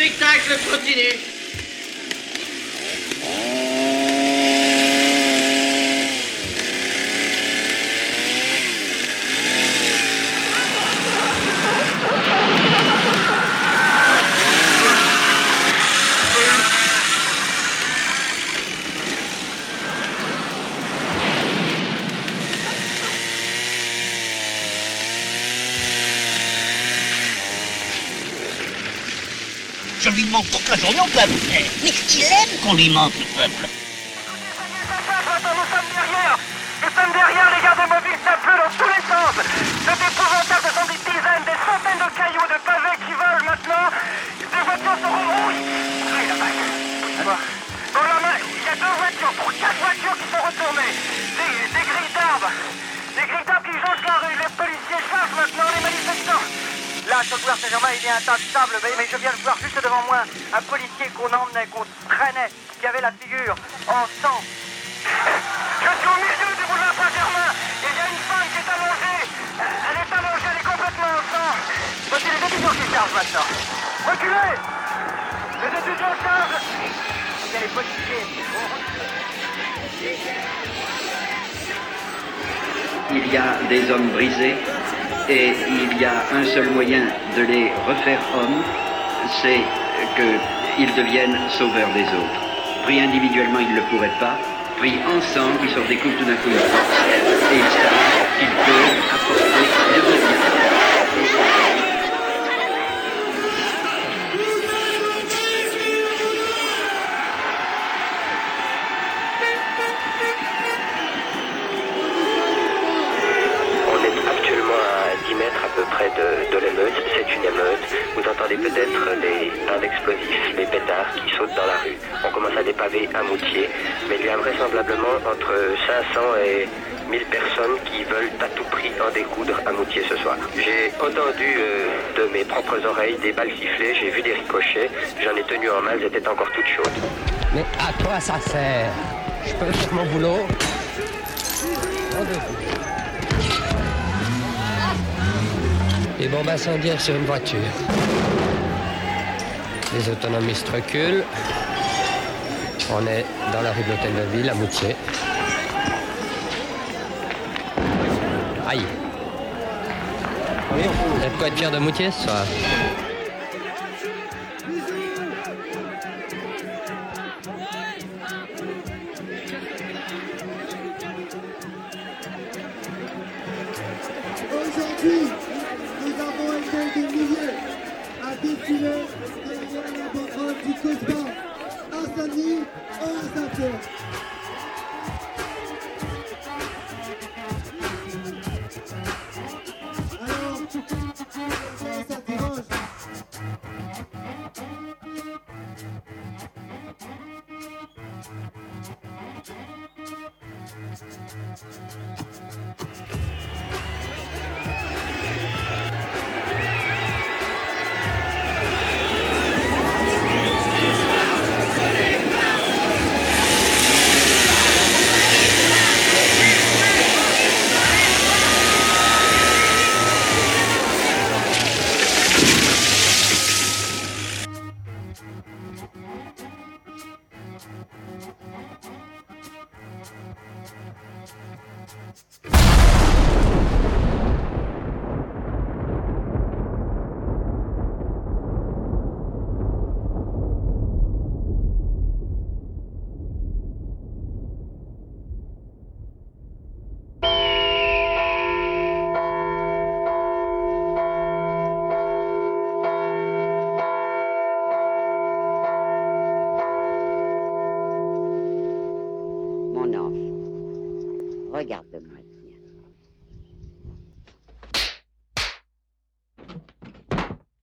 spectacle continue. Je lui ment toute la journée au peuple. Mais il aime qu'on lui mente, le peuple. Nous sommes derrière, les gardes mobiles, ça pleut dans tous les sens. C'est épouvantable, ce sont des dizaines, des centaines de cailloux, de pavés qui volent maintenant. Des voitures se rouillent. Ah, la vague. Dans la main, il y a 2 voitures, pour 4 voitures qui sont retournées. Des grilles d'arbres. Des grilles d'arbres qui jonchent la rue. Les policiers chargent maintenant les manifestants. Là, sur le boulevard Saint-Germain, il y a un tas de sable, mais je viens de voir juste devant moi un policier qu'on emmenait, qu'on traînait, qui avait la figure en sang. Je suis au milieu du boulevard Saint-Germain. Il y a une femme qui est allongée. Elle est allongée, elle est complètement en sang. Voici les étudiants qui chargent maintenant. Reculez! Les étudiants chargent. Il y a les policiers. Il y a des hommes brisés et il y a un seul moyen de les refaire hommes, c'est qu'ils deviennent sauveurs des autres. Pris individuellement, ils ne le pourraient pas. Pris ensemble, ils se redécouvrent tout d'un coup une force et ils savent qu'ils peuvent apporter de vrais. De l'émeute, c'est une émeute. Vous entendez peut-être des tas d'explosifs, des pétards qui sautent dans la rue. On commence à dépaver à Moutier, mais il y a vraisemblablement entre 500 et 1000 personnes qui veulent à tout prix en découdre à Moutier ce soir. J'ai entendu de mes propres oreilles des balles siffler, j'ai vu des ricochets, j'en ai tenu en main, elles étaient encore toutes chaudes. Mais à quoi ça sert? Je peux faire mon boulot? Les bombes incendiaires sur une voiture. Les autonomistes reculent. On est dans la rue de l'Hôtel de Ville, à Moutier. Aïe. Vous êtes quoi être fier de Moutier ce soir? Aujourd'hui, nous avons été des milliers à défiler derrière la banderole du COSPA à Saint-Denis et à Saint-Pierre. Alors, on s'interroge.